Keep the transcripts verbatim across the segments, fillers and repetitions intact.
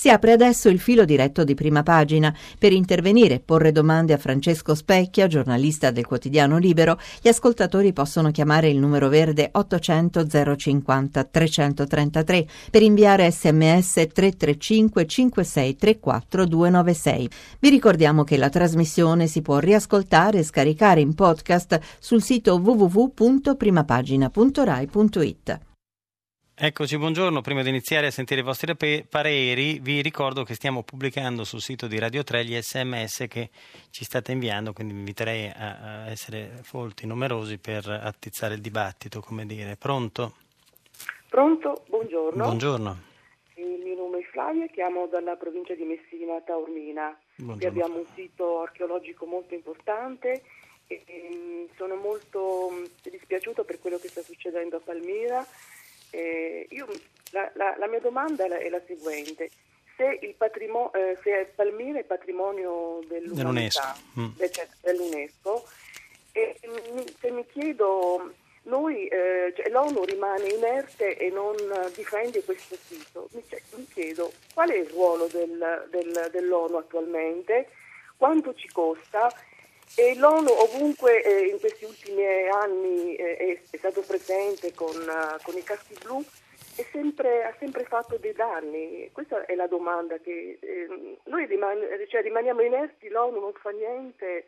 Si apre adesso il filo diretto di Prima Pagina. Per intervenire e porre domande a Francesco Specchia, giornalista del quotidiano Libero, gli ascoltatori possono chiamare il numero verde ottocento zero cinquanta trecentotrentatré, per inviare sms tre tre cinque cinque sei tre quattro due nove sei. Vi ricordiamo che la trasmissione si può riascoltare e scaricare in podcast sul sito w w w punto primapagina punto rai punto it. Eccoci, buongiorno. Prima di iniziare a sentire i vostri pareri, vi ricordo che stiamo pubblicando sul sito di Radio tre gli sms che ci state inviando, quindi vi inviterei a, a essere folti, numerosi per attizzare il dibattito, come dire. Pronto? Pronto, buongiorno. Buongiorno. Il mio nome è Flavia, chiamo dalla provincia di Messina, Taormina. Buongiorno. Qui abbiamo un sito archeologico molto importante e, e sono molto dispiaciuto per quello che sta succedendo a Palmira. Eh, io, la, la, la mia domanda è la seguente: se il patrimonio, eh, se Palmira è patrimonio dell'umanità, dell'UNESCO, mm. de, dell'UNESCO, e mi, se mi chiedo, noi, eh, cioè, l'ONU rimane inerte e non difende questo sito, mi, cioè, mi chiedo qual è il ruolo del, del, dell'ONU attualmente, quanto ci costa. E l'ONU ovunque eh, in questi ultimi anni eh, è, è stato presente con, uh, con i caschi blu e sempre, ha sempre fatto dei danni. Questa è la domanda che eh, noi riman- cioè, rimaniamo inerti, l'ONU non fa niente.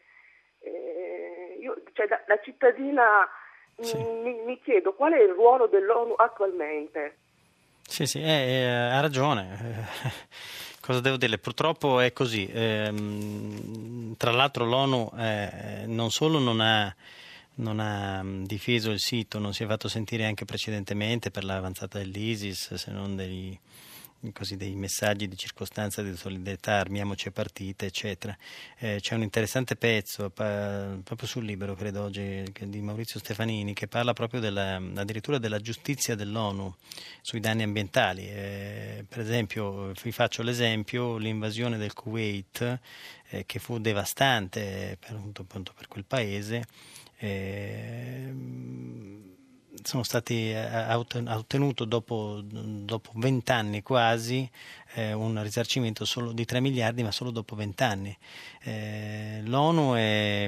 Eh, io, cioè, da, da cittadina sì. mi, mi chiedo qual è il ruolo dell'ONU attualmente. Sì, sì, eh, eh, ha ragione. Cosa devo dire? Purtroppo è così. Ehm, tra l'altro l'ONU eh, non solo non ha, non ha difeso il sito, non si è fatto sentire anche precedentemente per l'avanzata dell'ISIS, se non dei, così, dei messaggi di circostanza di solidarietà, armiamoci a partita, eccetera. Eh, c'è un interessante pezzo pa, proprio sul Libero, credo oggi, di Maurizio Stefanini, che parla proprio della, addirittura della giustizia dell'ONU sui danni ambientali. Eh, per esempio, vi faccio l'esempio, l'invasione del Kuwait, eh, che fu devastante per, appunto, per quel paese. Eh, sono stati ha ottenuto dopo dopo vent'anni quasi eh, un risarcimento solo di tre miliardi, ma solo dopo vent'anni. Eh, L'ONU è,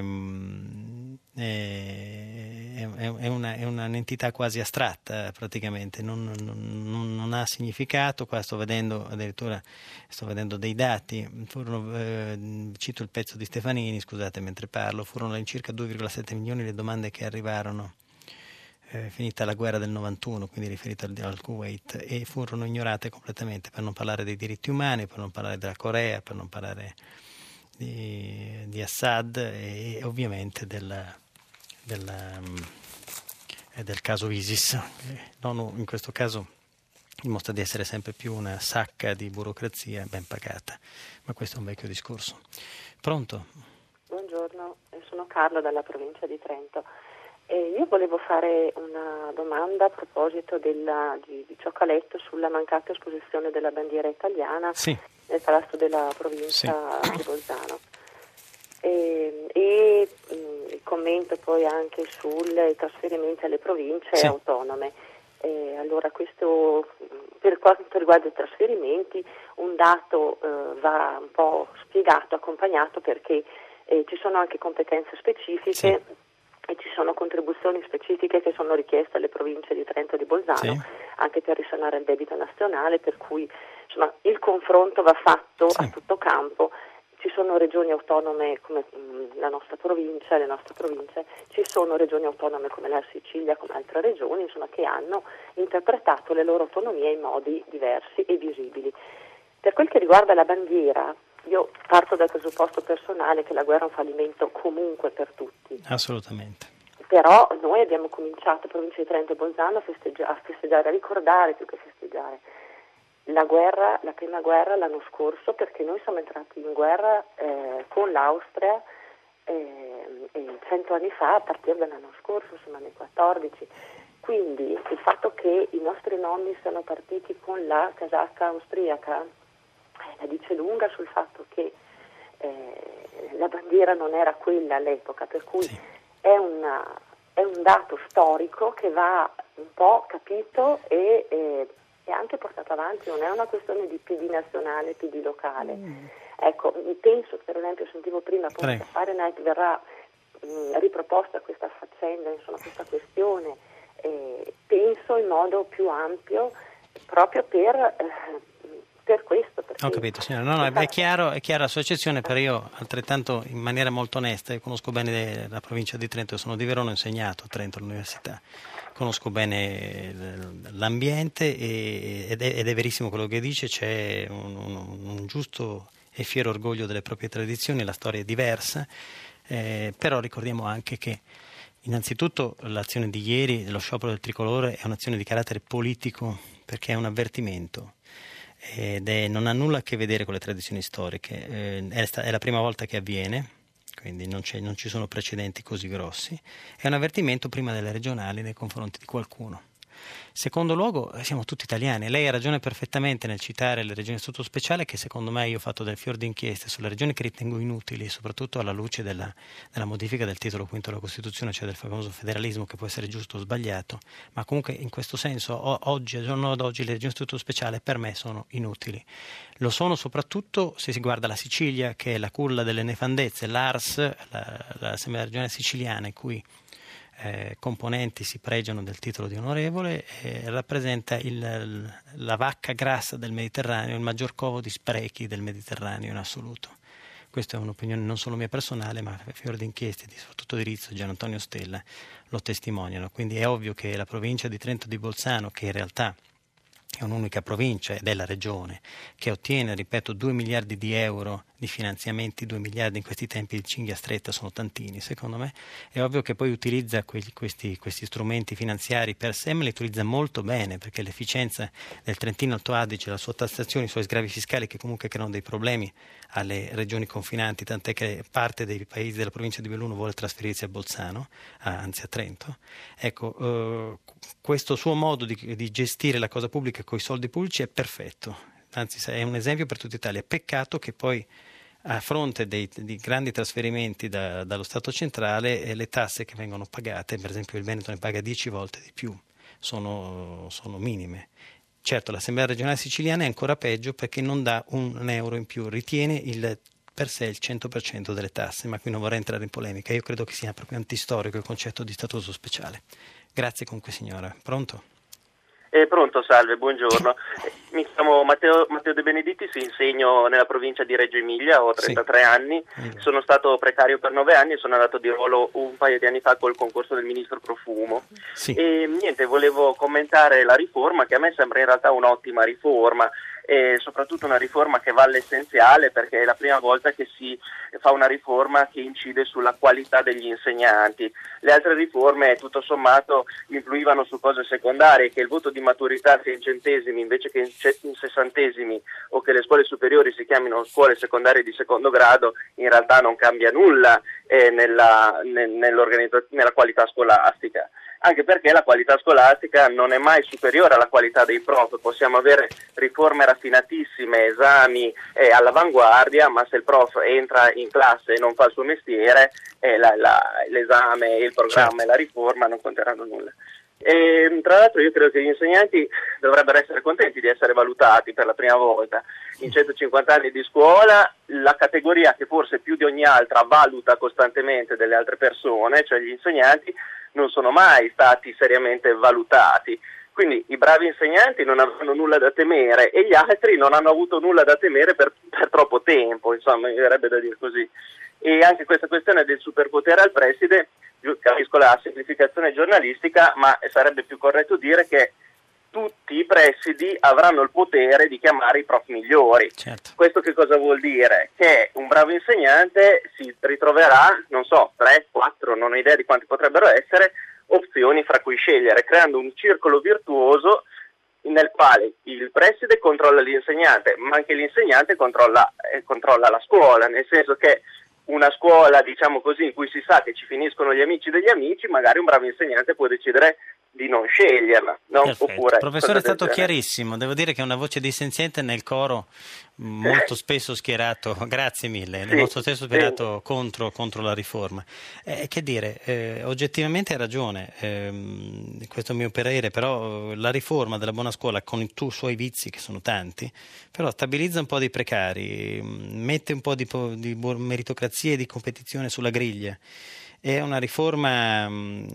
è, è, una, è un'entità quasi astratta praticamente, non, non, non ha significato. Qua sto vedendo addirittura sto vedendo dei dati, furono, eh, cito il pezzo di Stefanini, scusate mentre parlo, furono all'incirca due virgola sette milioni le domande che arrivarono Eh, finita la guerra del novantuno, quindi riferita al, al Kuwait, e furono ignorate completamente, per non parlare dei diritti umani, per non parlare della Corea, per non parlare di, di Assad e, e ovviamente del, del, um, del caso ISIS. L'ONU in questo caso dimostra di essere sempre più una sacca di burocrazia ben pagata, ma questo è un vecchio discorso. Pronto? Buongiorno, sono Carla dalla provincia di Trento. Eh, io volevo fare una domanda a proposito della, di, di ciò che ho letto sulla mancata esposizione della bandiera italiana sì. nel palazzo della provincia sì. di Bolzano. E, e mh, commento poi anche sui trasferimenti alle province sì. autonome. Eh, allora, questo per quanto riguarda i trasferimenti, un dato eh, va un po' spiegato, accompagnato, perché eh, ci sono anche competenze specifiche. Sì. E ci sono contribuzioni specifiche che sono richieste alle province di Trento e di Bolzano, sì. anche per risanare il debito nazionale, per cui insomma, il confronto va fatto sì. a tutto campo. Ci sono regioni autonome come mh, la nostra provincia, le nostre province, ci sono regioni autonome come la Sicilia, come altre regioni, insomma, che hanno interpretato le loro autonomie in modi diversi e visibili. Per quel che riguarda la bandiera, io parto dal presupposto personale che la guerra è un fallimento comunque per tutti. Assolutamente. Però noi abbiamo cominciato, provincia di Trento e Bolzano, a festeggiare, a festeggiare, a ricordare più che festeggiare la guerra, la prima guerra l'anno scorso, perché noi siamo entrati in guerra eh, con l'Austria eh, eh, cento anni fa, a partire dall'anno scorso, insomma nel quattordici. Quindi il fatto che i nostri nonni siano partiti con la casacca austriaca la dice lunga sul fatto che eh, la bandiera non era quella all'epoca, per cui sì. è, una, è un dato storico che va un po' capito e eh, è anche portato avanti, non è una questione di P D nazionale, P D locale. Mm. Ecco, penso, per esempio, sentivo prima appunto che a Fahrenheit verrà mh, riproposta questa faccenda, insomma questa questione, eh, penso in modo più ampio proprio per, eh, per questo. Ho capito signora, no, no, è, è chiaro, è chiara la sua eccezione, però io altrettanto in maniera molto onesta, io conosco bene la provincia di Trento, sono di Verona, ho insegnato a Trento all'università, conosco bene l'ambiente e, ed, è, ed è verissimo quello che dice, c'è un, un, un giusto e fiero orgoglio delle proprie tradizioni, la storia è diversa, eh, però ricordiamo anche che innanzitutto l'azione di ieri dello sciopero del tricolore è un'azione di carattere politico perché è un avvertimento ed è, non ha nulla a che vedere con le tradizioni storiche, eh, è, sta, è la prima volta che avviene, quindi non, c'è, non ci sono precedenti così grossi, è un avvertimento prima delle regionali nei confronti di qualcuno. Secondo luogo, siamo tutti italiani. Lei ha ragione perfettamente nel citare le regioni a statuto speciale, che secondo me io ho fatto del fior di inchieste sulle regioni che ritengo inutili, soprattutto alla luce della, della modifica del titolo quinto della Costituzione, cioè del famoso federalismo, che può essere giusto o sbagliato, ma comunque in questo senso o, oggi, al giorno d'oggi, le regioni a statuto speciale per me sono inutili. Lo sono soprattutto se si guarda la Sicilia, che è la culla delle nefandezze, l'A R S, la, l'Assemblea regionale siciliana, in cui Eh, componenti si pregiano del titolo di onorevole, eh, rappresenta il, la vacca grassa del Mediterraneo, il maggior covo di sprechi del Mediterraneo in assoluto. Questa è un'opinione non solo mia personale, ma fior di inchieste, di, soprattutto di Rizzo, Gian Antonio Stella, lo testimoniano. Quindi è ovvio che la provincia di Trento di Bolzano, che in realtà è un'unica provincia ed è la regione, che ottiene, ripeto, due miliardi di euro di finanziamenti, due miliardi in questi tempi di cinghia stretta sono tantini, secondo me, è ovvio che poi utilizza questi, questi, questi strumenti finanziari per sé, ma li utilizza molto bene, perché l'efficienza del Trentino Alto Adige, la sua tassazione, i suoi sgravi fiscali, che comunque creano dei problemi alle regioni confinanti, tant'è che parte dei paesi della provincia di Belluno vuole trasferirsi a Bolzano, anzi a Trento. Ecco, eh, questo suo modo di, di gestire la cosa pubblica con i soldi pubblici è perfetto, anzi è un esempio per tutta Italia. Peccato che poi a fronte dei, di grandi trasferimenti da, dallo Stato centrale eh, le tasse che vengono pagate, per esempio il Veneto ne paga dieci volte di più, sono, sono minime. Certo, l'Assemblea regionale siciliana è ancora peggio perché non dà un euro in più, ritiene il, per sé il cento per cento delle tasse, ma qui non vorrei entrare in polemica, io credo che sia proprio antistorico il concetto di statuto speciale. Grazie comunque signora. Pronto? Eh, pronto, salve, buongiorno. Mi chiamo Matteo, Matteo De Benedittis, insegno nella provincia di Reggio Emilia, ho trentatré sì. anni, sono stato precario per nove anni e sono andato di ruolo un paio di anni fa col concorso del ministro Profumo. Sì. E niente, volevo commentare la riforma, che a me sembra in realtà un'ottima riforma, e soprattutto una riforma che va all'essenziale, perché è la prima volta che si fa una riforma che incide sulla qualità degli insegnanti. Le altre riforme tutto sommato influivano su cose secondarie, che il voto di maturità sia in centesimi invece che in, ce- in sessantesimi, o che le scuole superiori si chiamino scuole secondarie di secondo grado, in realtà non cambia nulla eh, nella, ne- nella qualità scolastica. Anche perché la qualità scolastica non è mai superiore alla qualità dei prof. Possiamo avere riforme raffinatissime, esami eh, all'avanguardia, ma se il prof entra in classe e non fa il suo mestiere, eh, la, la, l'esame, il programma certo. e la riforma non conteranno nulla. E, tra l'altro io credo che gli insegnanti dovrebbero essere contenti di essere valutati per la prima volta. In centocinquanta anni di scuola la categoria che forse più di ogni altra valuta costantemente delle altre persone, cioè gli insegnanti, non sono mai stati seriamente valutati. Quindi i bravi insegnanti non avranno nulla da temere e gli altri non hanno avuto nulla da temere per, per troppo tempo, insomma, mi verrebbe da dire così. E anche questa questione del superpotere al preside, capisco la semplificazione giornalistica, ma sarebbe più corretto dire che tutti i presidi avranno il potere di chiamare i prof migliori. Certo. Questo che cosa vuol dire? Che un bravo insegnante si ritroverà, non so, tre, quattro, non ho idea di quanti potrebbero essere, opzioni fra cui scegliere, creando un circolo virtuoso nel quale il preside controlla l'insegnante, ma anche l'insegnante controlla, eh, controlla la scuola, nel senso che una scuola, diciamo così, in cui si sa che ci finiscono gli amici degli amici, magari un bravo insegnante può decidere di non sceglierla, no? Oppure, il professore è stato chiarissimo, devo dire che è una voce dissenziente nel coro molto spesso schierato, grazie mille, sì, molto spesso schierato sì. contro, contro la riforma. Eh, che dire, eh, oggettivamente hai ragione, eh, questo è il mio parere, però la riforma della buona scuola con i tu, suoi vizi, che sono tanti, però stabilizza un po' di precari, mette un po' di, di meritocrazia e di competizione sulla griglia. È una riforma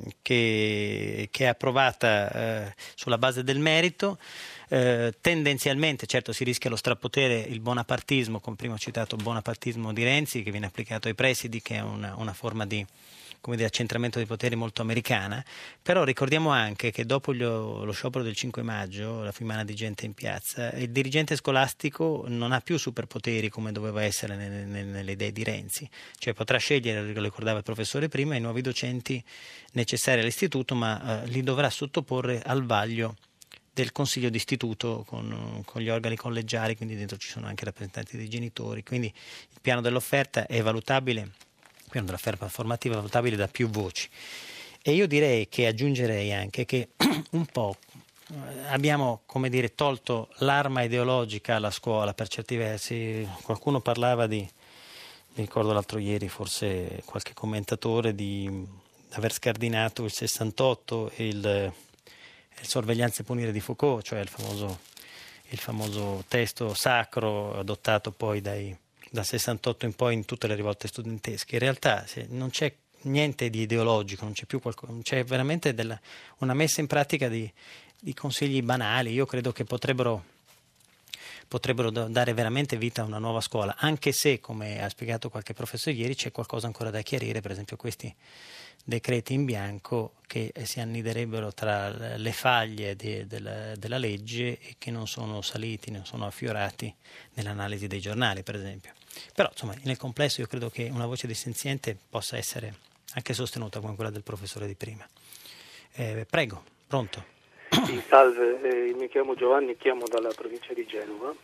che, che è approvata eh, sulla base del merito, eh, tendenzialmente, certo si rischia lo strapotere, il bonapartismo, come prima ho citato il bonapartismo di Renzi, che viene applicato ai presidi, che è una, una forma di come dire, accentramento dei poteri molto americana, però ricordiamo anche che dopo lo, lo sciopero del cinque maggio, la fiumana di gente in piazza, il dirigente scolastico non ha più superpoteri come doveva essere nelle, nelle, nelle idee di Renzi, cioè potrà scegliere, lo ricordava il professore prima, i nuovi docenti necessari all'istituto, ma eh, li dovrà sottoporre al vaglio del consiglio d'istituto con, con gli organi collegiali, quindi dentro ci sono anche rappresentanti dei genitori, quindi il piano dell'offerta è valutabile, il piano dell'offerta formativa è valutabile da più voci. E io direi che aggiungerei anche che un po' abbiamo, come dire, tolto l'arma ideologica alla scuola per certi versi. Qualcuno parlava di, mi ricordo l'altro ieri, forse qualche commentatore, di aver scardinato il sessantotto e il, il sorveglianza e punire di Foucault, cioè il famoso, il famoso testo sacro adottato poi dai, dal sessantotto in poi in tutte le rivolte studentesche. In realtà se non c'è niente di ideologico, non c'è più qualcosa, c'è veramente della, una messa in pratica di, di consigli banali. Io credo che potrebbero potrebbero dare veramente vita a una nuova scuola, anche se, come ha spiegato qualche professore ieri, c'è qualcosa ancora da chiarire, per esempio questi decreti in bianco che si anniderebbero tra le faglie di, della, della legge e che non sono saliti, non sono affiorati nell'analisi dei giornali, per esempio. Però, insomma, nel complesso io credo che una voce dissenziente possa essere anche sostenuta come quella del professore di prima. Eh, prego, pronto? Sì, salve, eh, mi chiamo Giovanni, chiamo dalla provincia di Genova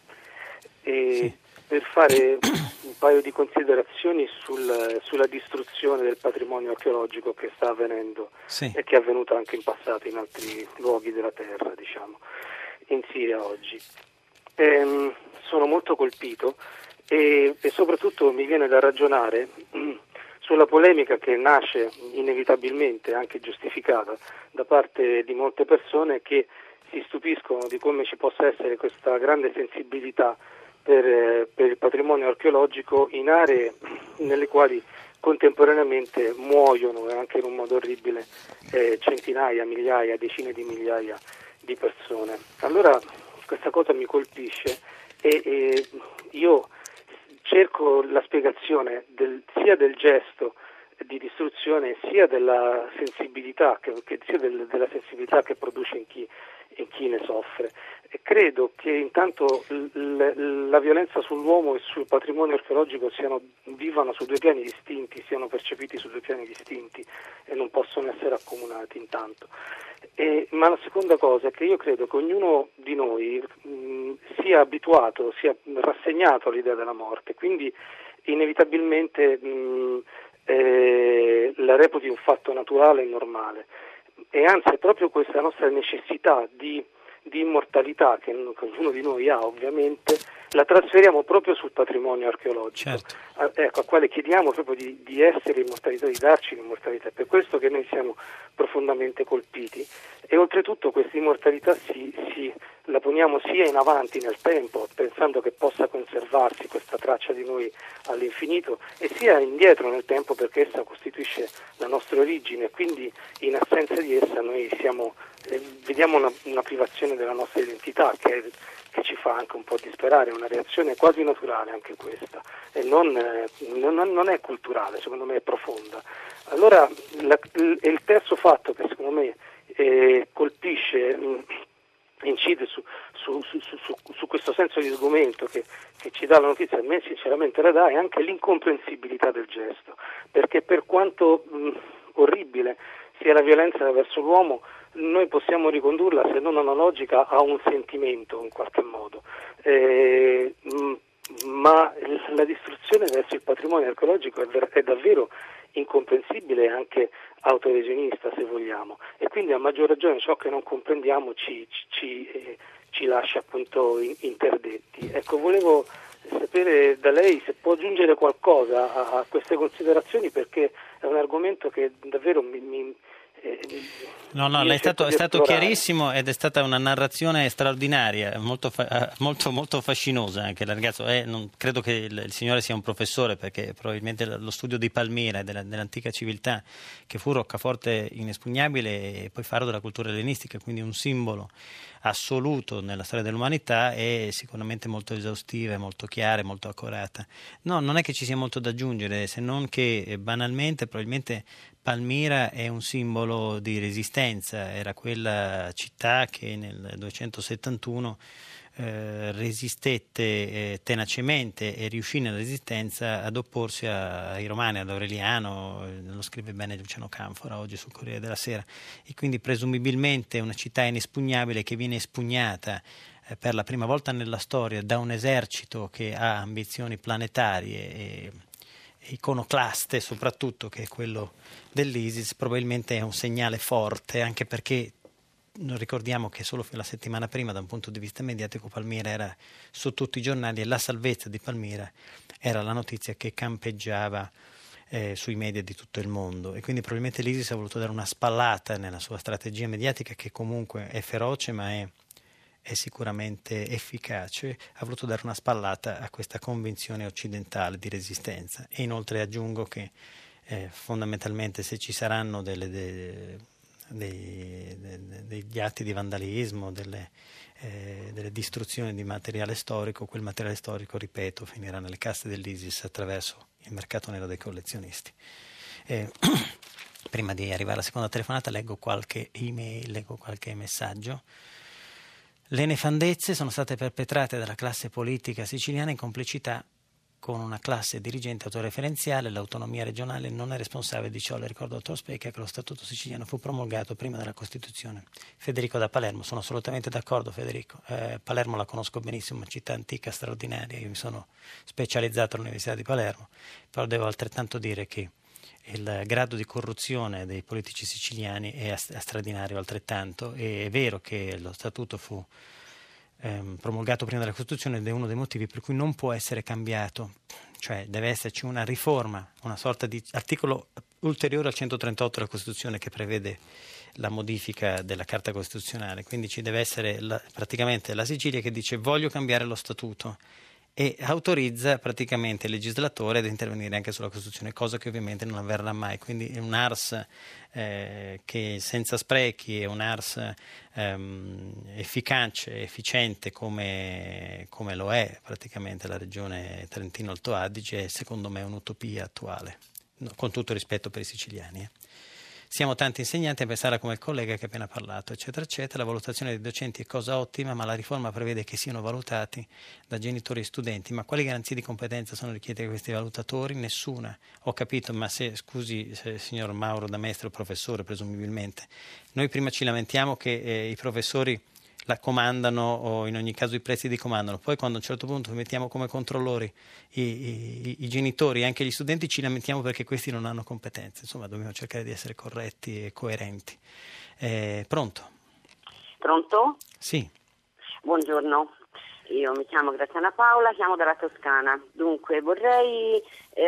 e sì. per fare un paio di considerazioni sul, sulla distruzione del patrimonio archeologico che sta avvenendo sì. e che è avvenuta anche in passato in altri luoghi della terra, diciamo, in Siria oggi. Ehm, sono molto colpito e, e soprattutto mi viene da ragionare sulla polemica che nasce inevitabilmente, anche giustificata, da parte di molte persone che si stupiscono di come ci possa essere questa grande sensibilità per, per il patrimonio archeologico in aree nelle quali contemporaneamente muoiono, e anche in un modo orribile, eh, centinaia, migliaia, decine di migliaia di persone. Allora questa cosa mi colpisce e, e io cerco la spiegazione del, sia del gesto di distruzione sia della sensibilità che, che, sia del, della sensibilità che produce in chi, in chi ne soffre. E credo che intanto l, l, la violenza sull'uomo e sul patrimonio archeologico siano, vivano su due piani distinti, siano percepiti su due piani distinti e non possono essere accomunati intanto. E, ma la seconda cosa è che io credo che ognuno di noi mh, sia abituato, sia rassegnato all'idea della morte, quindi inevitabilmente mh, eh, la reputi un fatto naturale e normale. E anzi è proprio questa nostra necessità di, di immortalità che, che ognuno di noi ha, ovviamente, la trasferiamo proprio sul patrimonio archeologico, certo. a, ecco, a quale chiediamo proprio di, di essere immortalità, di darci l'immortalità. È per questo che noi siamo profondamente colpiti e oltretutto questa immortalità si, si, la poniamo sia in avanti nel tempo, pensando che possa conservarsi questa traccia di noi all'infinito, e sia indietro nel tempo perché essa costituisce la nostra origine, quindi in assenza di essa noi siamo, eh, vediamo una, una privazione della nostra identità che, che ci fa anche un po' disperare, una reazione quasi naturale anche questa, e non, eh, non, non è culturale, secondo me è profonda. Allora la, il, il terzo fatto che secondo me eh, colpisce, mh, incide su, su, su, su, su questo senso di sgomento che, che ci dà la notizia, a me sinceramente la dà, è anche l'incomprensibilità del gesto, perché per quanto mh, orribile sia la violenza verso l'uomo, noi possiamo ricondurla, se non a una logica, a un sentimento in qualche modo, eh, mh, ma la distruzione verso il patrimonio archeologico è, ver- è davvero incomprensibile e anche autolesionista, se vogliamo, e quindi a maggior ragione ciò che non comprendiamo ci, ci, ci, eh, ci lascia appunto in, interdetti. Ecco, volevo sapere da lei se può aggiungere qualcosa a, a queste considerazioni, perché è un argomento che davvero mi, mi No, no, lei è stato, è stato chiarissimo ed è stata una narrazione straordinaria, molto, fa, molto, molto fascinosa anche il ragazzo. Eh, non, credo che il, il signore sia un professore, perché probabilmente lo studio di Palmira e della, dell'antica civiltà, che fu roccaforte inespugnabile e poi faro della cultura ellenistica, quindi un simbolo assoluto nella storia dell'umanità, è sicuramente molto esaustiva, molto chiara, molto accurata. No, non è che ci sia molto da aggiungere, se non che eh, banalmente probabilmente Palmira è un simbolo di resistenza, era quella città che nel duecentosettantuno eh, resistette eh, tenacemente e riuscì nella resistenza ad opporsi a, ai Romani, ad Aureliano, eh, lo scrive bene Luciano Canfora oggi sul Corriere della Sera, e quindi presumibilmente una città inespugnabile che viene espugnata eh, per la prima volta nella storia da un esercito che ha ambizioni planetarie e iconoclaste, soprattutto, che è quello dell'ISIS. Probabilmente è un segnale forte, anche perché ricordiamo che solo la settimana prima, da un punto di vista mediatico, Palmira era su tutti i giornali e la salvezza di Palmira era la notizia che campeggiava eh, sui media di tutto il mondo, e quindi probabilmente l'ISIS ha voluto dare una spallata nella sua strategia mediatica, che comunque è feroce ma è è sicuramente efficace, ha voluto dare una spallata a questa convinzione occidentale di resistenza. E inoltre aggiungo che eh, fondamentalmente se ci saranno delle, de, dei, de, degli atti di vandalismo, delle, eh, delle distruzioni di materiale storico, quel materiale storico, ripeto, finirà nelle casse dell'ISIS attraverso il mercato nero dei collezionisti. Eh, prima di arrivare alla seconda telefonata leggo qualche email, leggo qualche messaggio. Le nefandezze sono state perpetrate dalla classe politica siciliana in complicità con una classe dirigente autoreferenziale. L'autonomia regionale non è responsabile di ciò. Le ricordo, dottor Specchia, che lo Statuto siciliano fu promulgato prima della Costituzione. Federico da Palermo. Sono assolutamente d'accordo, Federico. Eh, Palermo la conosco benissimo, una città antica straordinaria. Io mi sono specializzato all'Università di Palermo, però devo altrettanto dire che il grado di corruzione dei politici siciliani è straordinario altrettanto. E è vero che lo statuto fu ehm, promulgato prima della Costituzione ed è uno dei motivi per cui non può essere cambiato, cioè deve esserci una riforma, una sorta di articolo ulteriore al centotrentotto della Costituzione che prevede la modifica della Carta Costituzionale. Quindi ci deve essere la, praticamente la Sicilia che dice voglio cambiare lo statuto, e autorizza praticamente il legislatore ad intervenire anche sulla Costituzione, cosa che ovviamente non avverrà mai. Quindi è un Ars eh, che senza sprechi, è un Ars ehm, efficace, efficiente come, come lo è praticamente la regione Trentino-Alto Adige, e secondo me è un'utopia attuale, no, con tutto rispetto per i siciliani. Eh. Siamo tanti insegnanti a pensare come il collega che ha appena parlato, eccetera, eccetera. La valutazione dei docenti è cosa ottima, ma la riforma prevede che siano valutati da genitori e studenti. Ma quali garanzie di competenza sono richieste da questi valutatori? Nessuna. Ho capito, ma se, scusi, se, signor Mauro D'Amestro, professore presumibilmente, noi prima ci lamentiamo che eh, i professori la comandano, o in ogni caso i prezzi li comandano, poi quando a un certo punto mettiamo come controllori i, i, i genitori e anche gli studenti, ci lamentiamo perché questi non hanno competenze. Insomma, dobbiamo cercare di essere corretti e coerenti. Eh, pronto? Pronto? Sì. Buongiorno, io mi chiamo Graziana Paola, chiamo dalla Toscana. Dunque vorrei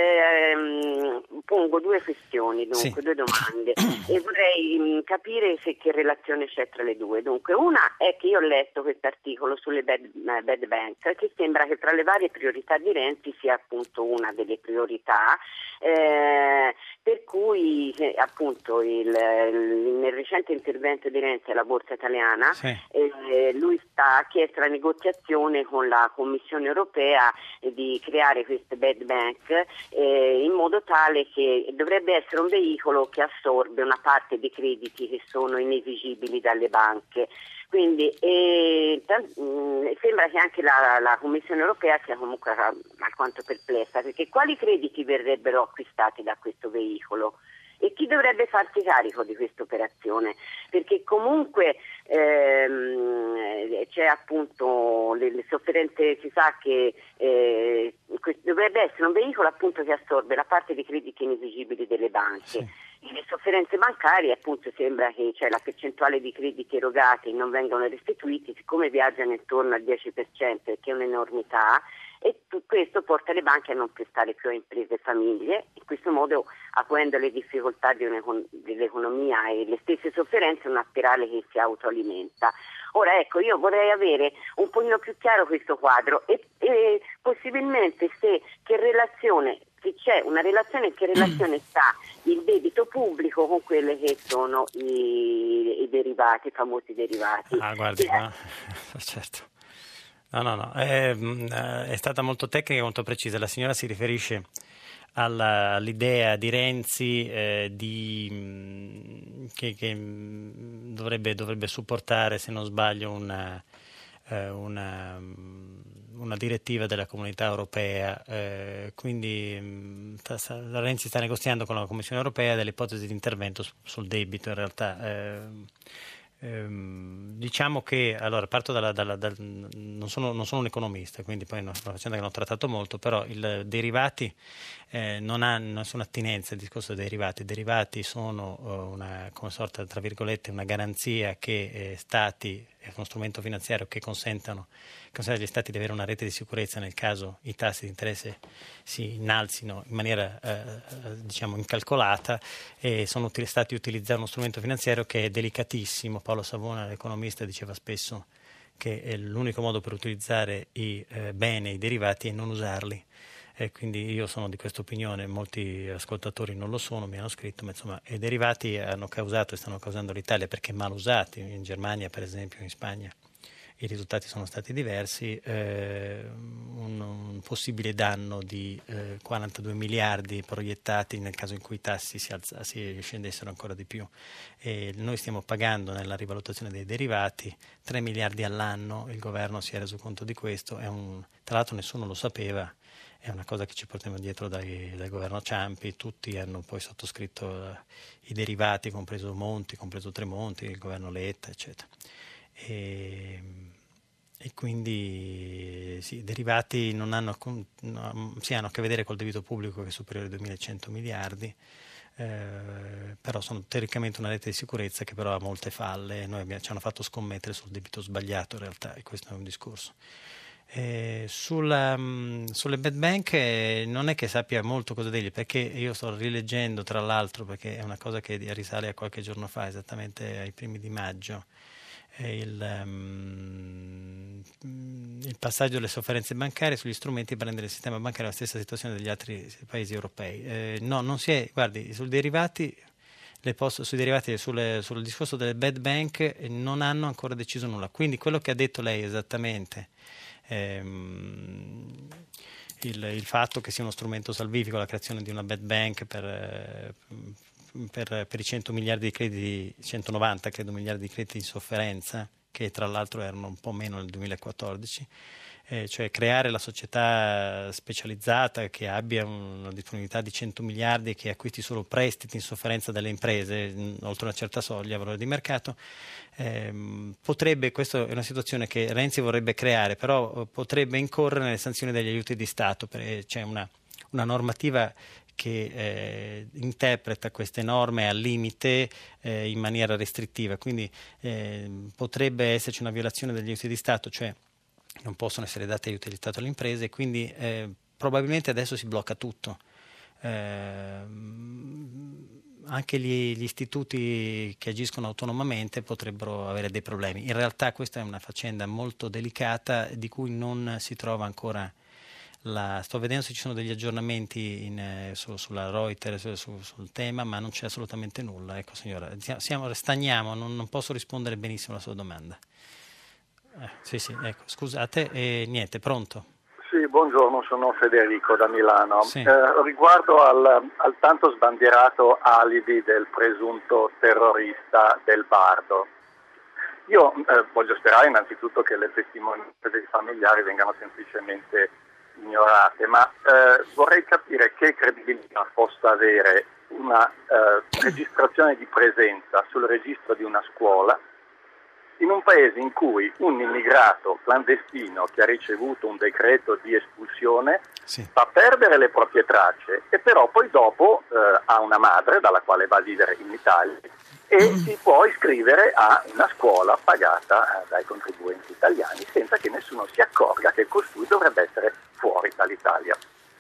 ehm, pongo due questioni, dunque sì. due domande e vorrei mh, capire se che relazione c'è tra le due. Dunque una è che io ho letto questo articolo sulle bad, bad bank, che sembra che tra le varie priorità di Renzi sia appunto una delle priorità, eh, per cui eh, appunto il, il, nel recente intervento di Renzi alla Borsa Italiana sì. eh, lui sta ha chiesto la negoziazione con la Commissione Europea eh, di creare queste bad bank eh, in modo tale che dovrebbe essere un veicolo che assorbe una parte dei crediti che sono inesigibili dalle banche. Quindi eh, t- mh, sembra che anche la, la Commissione Europea sia comunque alquanto perplessa, perché quali crediti verrebbero acquistati da questo veicolo? E chi dovrebbe farsi carico di questa operazione? Perché comunque ehm, c'è appunto le, le sofferenze, si sa che eh, dovrebbe essere un veicolo appunto che assorbe la parte di crediti inesigibili delle banche. Sì. Le sofferenze bancarie, appunto, sembra che cioè, la percentuale di crediti erogati non vengono restituiti, siccome viaggiano intorno al dieci per cento, che è un'enormità, e questo porta le banche a non prestare più a imprese e famiglie, in questo modo aprendo le difficoltà di dell'economia e le stesse sofferenze, una spirale che si autoalimenta. Ora ecco, io vorrei avere un pochino più chiaro questo quadro e, e possibilmente se che relazione, se c'è una relazione, in che relazione sta il debito pubblico con quelle che sono i, i derivati, i famosi derivati. Ah, guardi, eh. no. certo. No, no, no, è, è stata molto tecnica e molto precisa. La signora si riferisce alla, all'idea di Renzi eh, di, che, che dovrebbe, dovrebbe supportare, se non sbaglio, una, eh, una, una direttiva della Comunità Europea. Eh, quindi sta, sta, Renzi sta negoziando con la Commissione Europea delle ipotesi di intervento su, sul debito in realtà. Eh, Ehm, diciamo che allora parto dalla, dalla, dal, non, sono, non sono un economista, quindi poi è una faccenda che non ho trattato molto, però i derivati eh, non hanno nessuna attinenza al discorso dei derivati. I derivati sono uh, una come sorta, tra virgolette, una garanzia che eh, stati, è uno strumento finanziario che consentano consente agli stati di avere una rete di sicurezza nel caso i tassi di interesse si innalzino in maniera eh, diciamo incalcolata, e sono utili, stati utilizzare uno strumento finanziario che è delicatissimo. Paolo Savona, l'economista, diceva spesso che è l'unico modo per utilizzare i eh, beni, i derivati, è non usarli. E quindi io sono di questa opinione, molti ascoltatori non lo sono, mi hanno scritto, ma insomma i derivati hanno causato e stanno causando l'Italia perché mal usati. In Germania, per esempio, in Spagna i risultati sono stati diversi, eh, un, un possibile danno di eh, quarantadue miliardi proiettati nel caso in cui i tassi si, alza, si scendessero ancora di più, e noi stiamo pagando nella rivalutazione dei derivati tre miliardi all'anno. Il governo si è reso conto di questo, è un, tra l'altro nessuno lo sapeva, è una cosa che ci portiamo dietro dai, dal governo Ciampi. Tutti hanno poi sottoscritto uh, i derivati, compreso Monti, compreso Tremonti, il governo Letta, eccetera. E, e quindi sì, i derivati non hanno, no, sì, hanno a che vedere col debito pubblico che è superiore ai duemilacento miliardi, eh, però sono teoricamente una rete di sicurezza che però ha molte falle. Noi abbiamo, ci hanno fatto scommettere sul debito sbagliato in realtà, e questo è un discorso. Eh, sulla, mh, sulle bad bank eh, non è che sappia molto cosa dirgli, perché io sto rileggendo, tra l'altro, perché è una cosa che risale a qualche giorno fa, esattamente ai primi di maggio, Il, um, il passaggio delle sofferenze bancarie sugli strumenti per rendere il sistema bancario la stessa situazione degli altri paesi europei. Eh, no, non si è, guardi, sui derivati, le posso, sui derivati sulle, sul discorso delle bad bank eh, non hanno ancora deciso nulla. Quindi quello che ha detto lei esattamente, ehm, il, il fatto che sia uno strumento salvifico la creazione di una bad bank per eh, Per, per i cento miliardi di crediti, centonovanta credo miliardi di crediti in sofferenza, che tra l'altro erano un po' meno nel duemilaquattordici, eh, cioè creare la società specializzata che abbia una disponibilità di cento miliardi e che acquisti solo prestiti in sofferenza dalle imprese mh, oltre una certa soglia valore di mercato, ehm, potrebbe, questa è una situazione che Renzi vorrebbe creare, però potrebbe incorrere nelle sanzioni degli aiuti di Stato, perché c'è una, una normativa che eh, interpreta queste norme al limite eh, in maniera restrittiva, quindi eh, potrebbe esserci una violazione degli aiuti di Stato, cioè non possono essere dati aiuti di Stato alle imprese, e quindi eh, probabilmente adesso si blocca tutto. Eh, anche gli, gli istituti che agiscono autonomamente potrebbero avere dei problemi. In realtà questa è una faccenda molto delicata di cui non si trova ancora. La, sto vedendo se ci sono degli aggiornamenti in, eh, su, sulla Reuters su, su, sul tema, ma non c'è assolutamente nulla. Ecco signora, siamo, stagniamo, non, non posso rispondere benissimo alla sua domanda. Eh, sì, sì, ecco, scusate, e niente, pronto? Sì, buongiorno, sono Federico da Milano. Sì. Eh, riguardo al, al tanto sbandierato alibi del presunto terrorista del Bardo, io eh, voglio sperare innanzitutto che le testimonianze dei familiari vengano semplicemente ignorate, ma eh, vorrei capire che credibilità possa avere una eh, registrazione di presenza sul registro di una scuola in un paese in cui un immigrato clandestino che ha ricevuto un decreto di espulsione sì. fa perdere le proprie tracce e però poi dopo eh, ha una madre dalla quale va a vivere in Italia e si può iscrivere a una scuola pagata eh, dai contribuenti italiani senza che nessuno si accorga che costui dovrebbe essere fuori dall'Italia.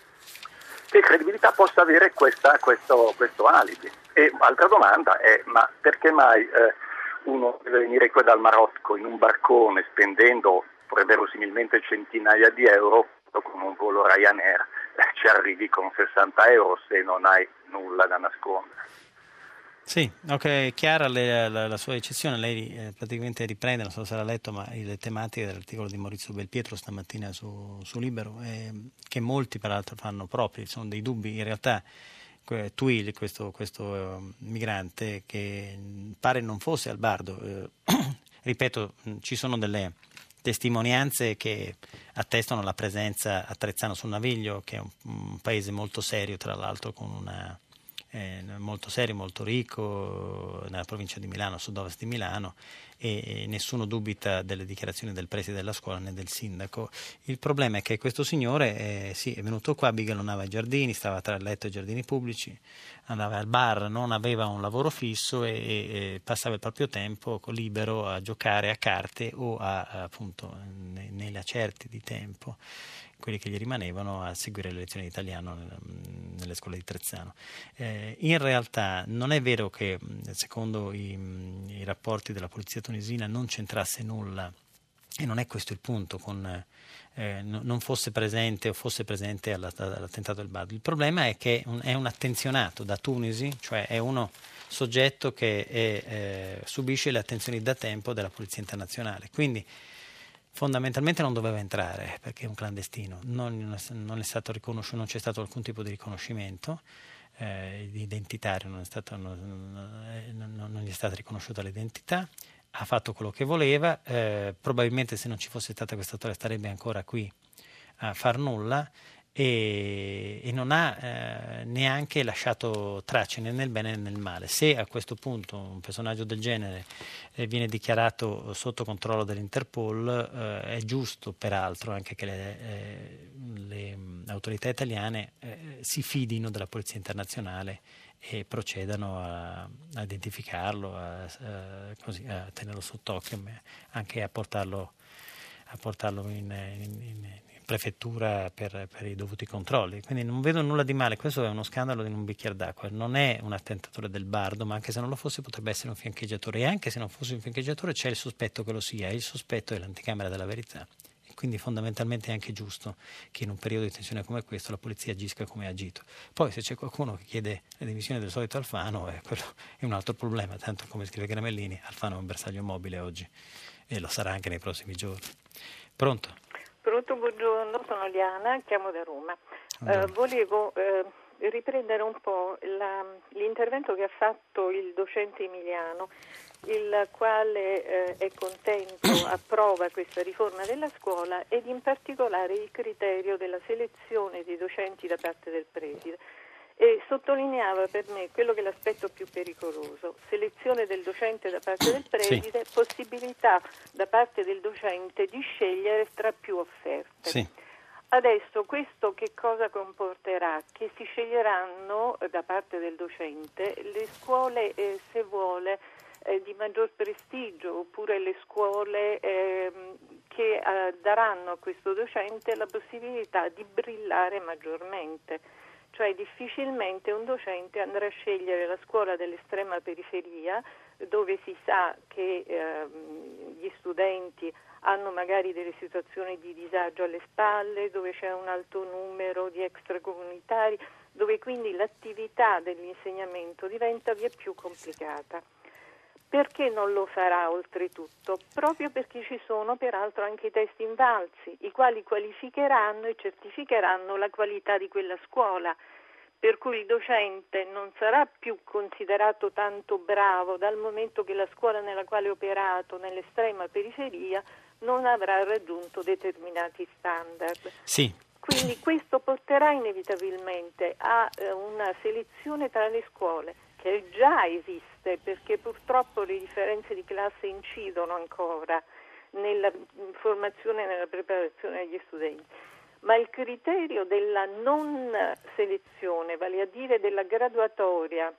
Che credibilità possa avere questa, questo, questo alibi? E altra domanda è, ma perché mai eh, uno deve venire qui dal Marocco in un barcone spendendo verosimilmente centinaia di euro con un volo Ryanair, eh, ci arrivi con sessanta euro se non hai nulla da nascondere? Sì, ok, chiara le, la, la sua eccezione, lei eh, praticamente riprende, non so se l'ha letto, ma le tematiche dell'articolo di Maurizio Belpietro stamattina su, su Libero, eh, che molti peraltro fanno propri, sono dei dubbi, in realtà que, Twill, questo, questo uh, migrante che pare non fosse al Bardo, eh, ripeto, ci sono delle testimonianze che attestano la presenza a Trezzano sul Naviglio, che è un, un paese molto serio, tra l'altro con una... Eh, molto serio, molto ricco, nella provincia di Milano, sud-ovest di Milano, e, e nessuno dubita delle dichiarazioni del preside della scuola né del sindaco. Il problema è che questo signore eh, sì, è venuto qua, bigalonava ai giardini, stava tra il letto e i giardini pubblici, andava al bar, non aveva un lavoro fisso e, e, e passava il proprio tempo libero a giocare a carte o a, a, appunto nei, nei lacerti di tempo, quelli che gli rimanevano, a seguire le lezioni di italiano nelle scuole di Trezzano. Eh, in realtà non è vero che secondo i, i rapporti della polizia tunisina non c'entrasse nulla, e non è questo il punto, con eh, n- non fosse presente o fosse presente alla, all'attentato del Bardo. Il problema è che un, è un attenzionato da Tunisi, cioè è uno soggetto che è, eh, subisce le attenzioni da tempo della polizia internazionale, quindi fondamentalmente non doveva entrare perché è un clandestino, non, non è stato riconosciuto, non c'è stato alcun tipo di riconoscimento eh, identitario, non è, stato, non, non, non gli è stata riconosciuta l'identità, ha fatto quello che voleva, eh, probabilmente se non ci fosse stata questa storia starebbe ancora qui a far nulla e, e non ha eh, neanche lasciato tracce né nel bene né nel male. Se a questo punto un personaggio del genere eh, viene dichiarato sotto controllo dell'Interpol, eh, è giusto peraltro anche che le, eh, le autorità italiane eh, si fidino della polizia internazionale e procedano a, a identificarlo, a, a, così, a tenerlo sott'occhio, anche a portarlo, a portarlo in, in, in prefettura per, per i dovuti controlli. Quindi non vedo nulla di male, questo è uno scandalo in un bicchiere d'acqua, non è un attentatore del Bardo, ma anche se non lo fosse potrebbe essere un fiancheggiatore, e anche se non fosse un fiancheggiatore c'è il sospetto che lo sia, e il sospetto è l'anticamera della verità. Quindi fondamentalmente è anche giusto che in un periodo di tensione come questo la polizia agisca come ha agito. Poi se c'è qualcuno che chiede le dimissioni del solito Alfano, eh, quello è un altro problema, tanto come scrive Gramellini, Alfano è un bersaglio mobile oggi e lo sarà anche nei prossimi giorni. Pronto? Pronto, buongiorno, sono Liana, chiamo da Roma. Eh, volevo eh, riprendere un po' la, l'intervento che ha fatto il docente Emiliano, il quale eh, è contento, approva questa riforma della scuola ed in particolare il criterio della selezione dei docenti da parte del preside. E sottolineava per me quello che è l'aspetto più pericoloso: selezione del docente da parte del preside, sì. Possibilità da parte del docente di scegliere tra più offerte. Sì. Adesso questo che cosa comporterà? Che si sceglieranno da parte del docente le scuole, eh, se vuole, eh, di maggior prestigio, oppure le scuole eh, che eh, daranno a questo docente la possibilità di brillare maggiormente. Cioè difficilmente un docente andrà a scegliere la scuola dell'estrema periferia, dove si sa che eh, gli studenti hanno magari delle situazioni di disagio alle spalle, dove c'è un alto numero di extracomunitari, dove quindi l'attività dell'insegnamento diventa via più complicata. Perché non lo farà oltretutto? Proprio perché ci sono peraltro anche i test invalsi, i quali qualificheranno e certificheranno la qualità di quella scuola, per cui il docente non sarà più considerato tanto bravo dal momento che la scuola nella quale ha operato, nell'estrema periferia, non avrà raggiunto determinati standard. Sì. Quindi questo porterà inevitabilmente a eh, una selezione tra le scuole, che già esiste, perché purtroppo le differenze di classe incidono ancora nella formazione e nella preparazione degli studenti. ma il criterio della non selezione, vale a dire della graduatoria,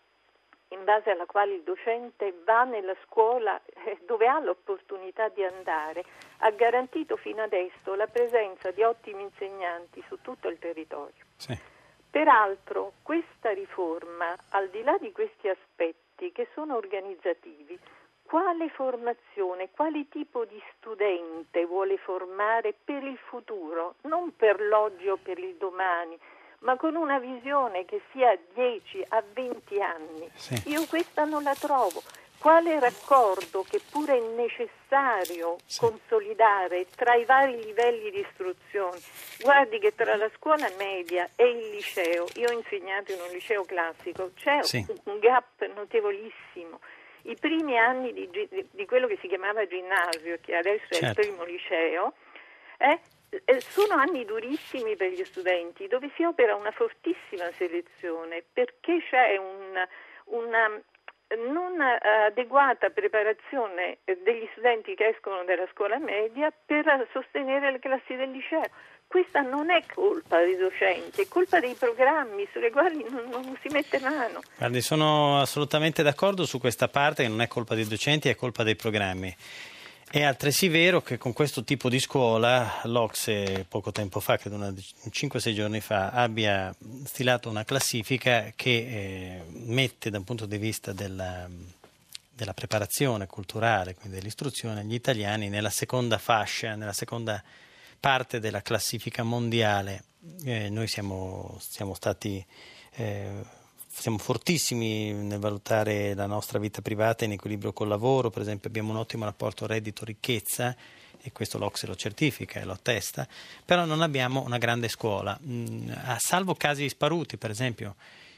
in base alla quale il docente va nella scuola dove ha l'opportunità di andare, ha garantito fino adesso la presenza di ottimi insegnanti su tutto il territorio. Sì. Peraltro questa riforma, al di là di questi aspetti che sono organizzativi, quale formazione, quale tipo di studente vuole formare per il futuro, non per l'oggi o per il domani, ma con una visione che sia a dieci a venti anni. Sì. Io questa non la trovo. Quale raccordo, che pure è necessario sì. consolidare tra i vari livelli di istruzione? Guardi che tra la scuola media e il liceo, io ho insegnato in un liceo classico, c'è sì. un gap notevolissimo. I primi anni di, di quello che si chiamava ginnasio, che adesso certo. è il primo liceo, eh, sono anni durissimi per gli studenti, dove si opera una fortissima selezione, perché c'è un, una non adeguata preparazione degli studenti che escono dalla scuola media per sostenere le classi del liceo. Questa non è colpa dei docenti, è colpa dei programmi sulle quali non, non si mette mano. Guardi, sono assolutamente d'accordo su questa parte, che non è colpa dei docenti, è colpa dei programmi. È altresì vero che con questo tipo di scuola l'Ocse poco tempo fa, credo cinque sei giorni fa, abbia stilato una classifica che eh, mette da un punto di vista della, della preparazione culturale, quindi dell'istruzione, gli italiani nella seconda fascia, nella seconda parte della classifica mondiale. Eh, noi siamo, siamo stati... Eh, Siamo fortissimi nel valutare la nostra vita privata in equilibrio col lavoro, per esempio abbiamo un ottimo rapporto reddito-ricchezza e questo l'Ocse lo certifica e lo attesta, però non abbiamo una grande scuola, mm, a salvo casi sparuti, per esempio,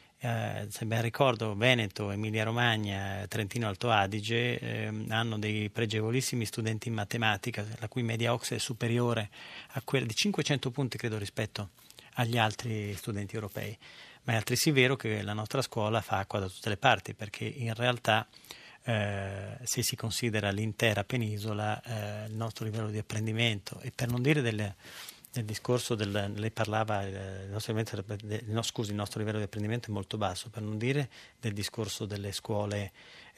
eh, se ben ricordo Veneto, Emilia-Romagna, Trentino Alto Adige eh, hanno dei pregevolissimi studenti in matematica, la cui media Ocse è superiore a quella di cinquecento punti, credo, rispetto agli altri studenti europei. Ma è altresì vero che la nostra scuola fa acqua da tutte le parti, perché in realtà eh, se si considera l'intera penisola eh, il nostro livello di apprendimento, e per non dire del, del discorso del, lei parlava il nostro, no, scusi, il nostro livello di apprendimento è molto basso, per non dire del discorso delle scuole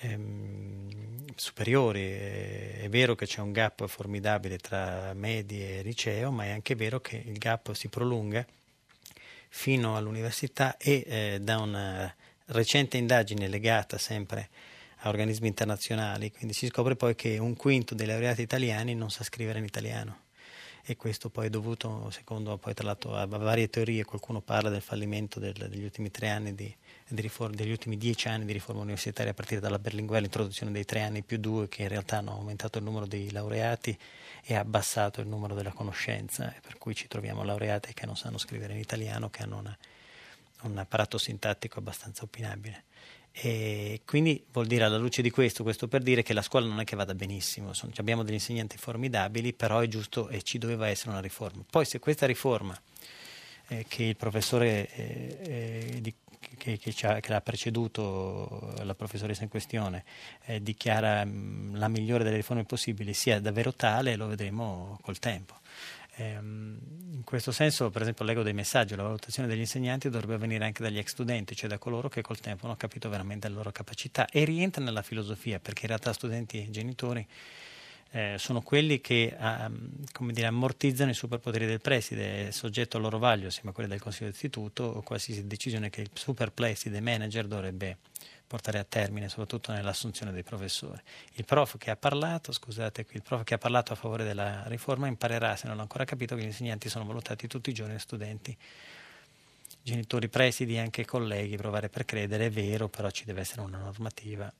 ehm, superiori. È, è vero che c'è un gap formidabile tra medie e liceo, ma è anche vero che il gap si prolunga fino all'università e eh, da una recente indagine legata sempre a organismi internazionali, quindi si scopre poi che un quinto dei laureati italiani non sa scrivere in italiano, e questo poi è dovuto, secondo poi tra l'altro, a varie teorie. Qualcuno parla del fallimento del, degli ultimi tre anni di, di riforma, degli ultimi dieci anni di riforma universitaria a partire dalla Berlinguer, l'introduzione dei tre anni più due, che in realtà hanno aumentato il numero dei laureati e abbassato il numero della conoscenza, per cui ci troviamo laureati che non sanno scrivere in italiano, che hanno una, un apparato sintattico abbastanza opinabile. E quindi vuol dire, alla luce di questo, questo per dire che la scuola non è che vada benissimo, sono, abbiamo degli insegnanti formidabili, però è giusto e ci doveva essere una riforma. Poi se questa riforma eh, che il professore eh, eh, di Che, che, che l'ha preceduto, la professoressa in questione, eh, dichiara mh, la migliore delle riforme possibili, sia davvero tale, lo vedremo col tempo. Ehm, in questo senso, per esempio, leggo dei messaggi: la valutazione degli insegnanti dovrebbe venire anche dagli ex studenti, cioè da coloro che col tempo hanno capito veramente le loro capacità, e rientra nella filosofia, perché in realtà studenti e genitori Eh, sono quelli che um, come dire, ammortizzano i superpoteri del preside, è soggetto al loro vaglio assieme a quelli del consiglio d'istituto o qualsiasi decisione che il superpreside manager dovrebbe portare a termine, soprattutto nell'assunzione dei professori. Il prof che ha parlato, scusate qui, il prof che ha parlato a favore della riforma imparerà, se non l'ha ancora capito, che gli insegnanti sono valutati tutti i giorni da studenti, genitori, presidi e anche colleghi. Provare per credere, è vero, però ci deve essere una normativa.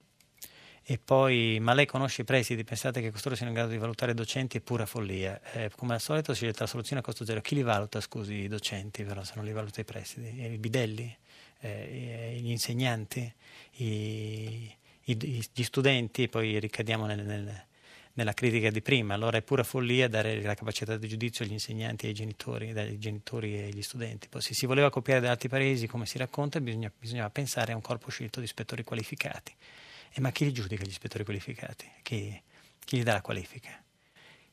E poi, ma lei conosce i presidi? Pensate che costoro siano in grado di valutare i docenti? È pura follia. Eh, come al solito si sceglie la soluzione a costo zero. Chi li valuta, scusi, i docenti, però, se non li valuta i presidi? I bidelli? Eh, gli insegnanti? I, i, gli studenti? E poi ricadiamo nel, nel, nella critica di prima. Allora è pura follia dare la capacità di giudizio agli insegnanti e ai genitori, dai genitori e agli studenti. Poi, se si voleva copiare da altri paesi, come si racconta, bisogna, bisognava pensare a un corpo scelto di ispettori qualificati. E ma chi li giudica gli ispettori qualificati? Chi, chi gli dà la qualifica?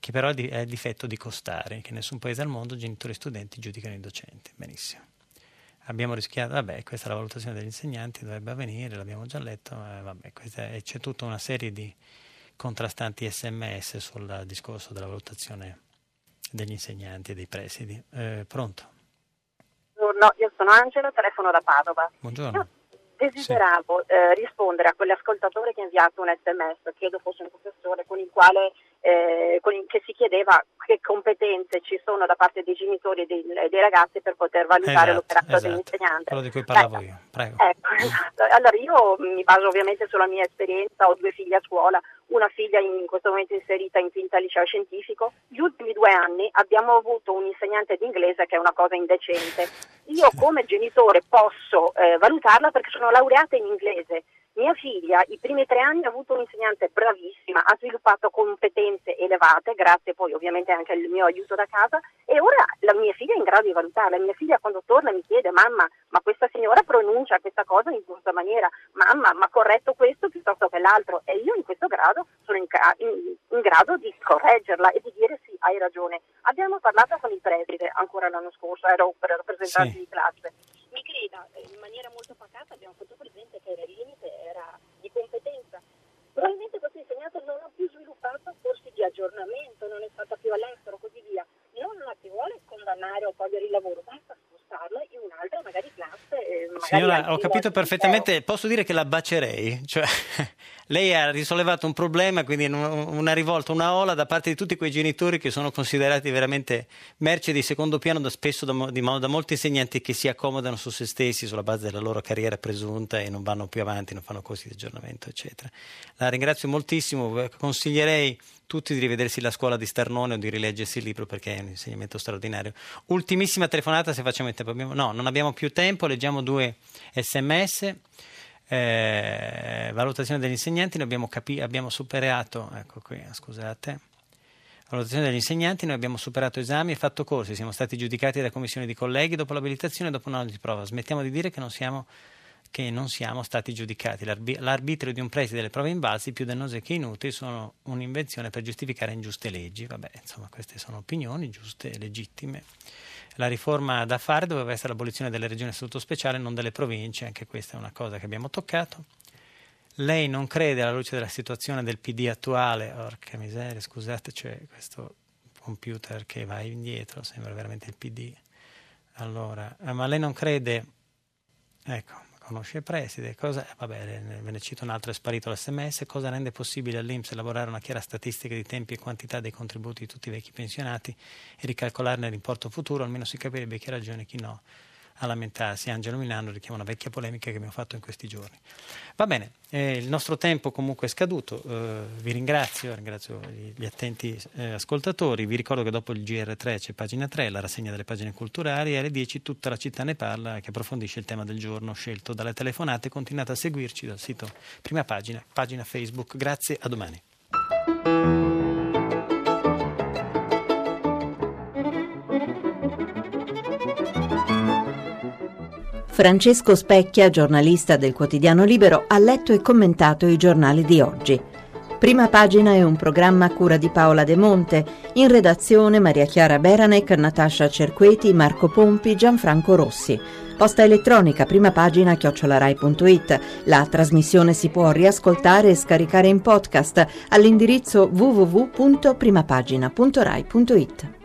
che però è il difetto di costare, che in nessun paese al mondo genitori e studenti giudicano i docenti. Benissimo. Abbiamo rischiato, vabbè, questa è la valutazione degli insegnanti, dovrebbe avvenire, l'abbiamo già letto, ma vabbè, questa è, c'è tutta una serie di contrastanti sms sul discorso della valutazione degli insegnanti e dei presidi. Eh, pronto? Buongiorno, io sono Angela, telefono da Padova. Buongiorno. Io desideravo sì. eh, rispondere a quell'ascoltatore che ha inviato un sms, credo fosse un professore, con il quale eh, con il, che si chiedeva che competenze ci sono da parte dei genitori e dei, dei ragazzi per poter valutare esatto, l'operato esatto. dell'insegnante. Quello di cui parlavo Beh, io, prego. Ecco, esatto. Allora io mi baso ovviamente sulla mia esperienza, ho due figli a scuola, una figlia in questo momento inserita in quinta liceo scientifico. Gli ultimi due anni abbiamo avuto un insegnante di inglese che è una cosa indecente. Io come genitore posso eh, valutarla perché sono laureata in inglese. Mia figlia i primi tre anni ha avuto un'insegnante bravissima, ha sviluppato competenze elevate, grazie poi ovviamente anche al mio aiuto da casa, e ora la mia figlia è in grado di valutarla. Mia figlia quando torna mi chiede: mamma, ma questa signora pronuncia questa cosa in questa maniera, mamma, ma corretto questo piuttosto che l'altro, e io in questo grado sono in, in, in grado di correggerla e di dire sì, hai ragione. Abbiamo parlato con il preside ancora l'anno scorso, ero per rappresentanti sì. di classe. Mi creda, in maniera molto pacata abbiamo fatto presente che il limite era di competenza. Probabilmente questo insegnante non ha più sviluppato corsi di aggiornamento, non è stata più all'estero, così via. Non la ti vuole condannare o togliere il lavoro, basta spostarla in un'altra magari classe. Eh, magari Signora, ho capito perfettamente, posso dire che la bacerei, cioè lei ha risollevato un problema, quindi una rivolta, una ola da parte di tutti quei genitori che sono considerati veramente merce di secondo piano da spesso da, di, da molti insegnanti che si accomodano su se stessi sulla base della loro carriera presunta e non vanno più avanti, non fanno corsi di aggiornamento, eccetera. La ringrazio moltissimo, consiglierei tutti di rivedersi La scuola di Starnone o di rileggersi il libro perché è un insegnamento straordinario. Ultimissima telefonata se facciamo in tempo. Abbiamo, no, non abbiamo più tempo, leggiamo due sms. Eh, valutazione degli insegnanti, noi abbiamo, capi- abbiamo superato, ecco qui, scusate, valutazione degli insegnanti, noi abbiamo superato esami e fatto corsi, siamo stati giudicati da commissioni di colleghi dopo l'abilitazione e dopo un'anno di prova. Smettiamo di dire che non siamo che non siamo stati giudicati. L'arbi- l'arbitrio di un preside delle prove invalsi, più dannose che inutili, sono un'invenzione per giustificare ingiuste leggi. Vabbè, insomma, queste sono opinioni giuste e legittime. La riforma da fare doveva essere l'abolizione delle regioni a statuto speciale, non delle province, anche questa è una cosa che abbiamo toccato. Lei non crede, alla luce della situazione del P D attuale, orca miseria, scusate, c'è questo computer che va indietro, sembra veramente il P D. Allora, eh, ma lei non crede, ecco, conosce il preside, cosa, vabbè, ve ne cito un altro, è sparito l'esse emme esse, cosa rende possibile all'I N P S elaborare una chiara statistica di tempi e quantità dei contributi di tutti i vecchi pensionati e ricalcolarne l'importo futuro, almeno si capirebbe chi ha ragione e chi no a lamentarsi. Angelo Milano richiama una vecchia polemica che abbiamo fatto in questi giorni. Va bene, eh, il nostro tempo comunque è scaduto, eh, vi ringrazio, ringrazio gli, gli attenti eh, ascoltatori, vi ricordo che dopo il G R tre c'è pagina tre, la rassegna delle pagine culturali, e alle dieci tutta la città ne parla, che approfondisce il tema del giorno scelto dalle telefonate. Continuate a seguirci dal sito Prima Pagina, pagina Facebook. Grazie, a domani. Francesco Specchia, giornalista del quotidiano Libero, ha letto e commentato i giornali di oggi. Prima Pagina è un programma a cura di Paola De Monte, in redazione Maria Chiara Beranec, Natascia Cerqueti, Marco Pompi, Gianfranco Rossi. Posta elettronica primapagina chiocciola rai punto it. La trasmissione si può riascoltare e scaricare in podcast all'indirizzo w w w punto primapagina punto rai punto it.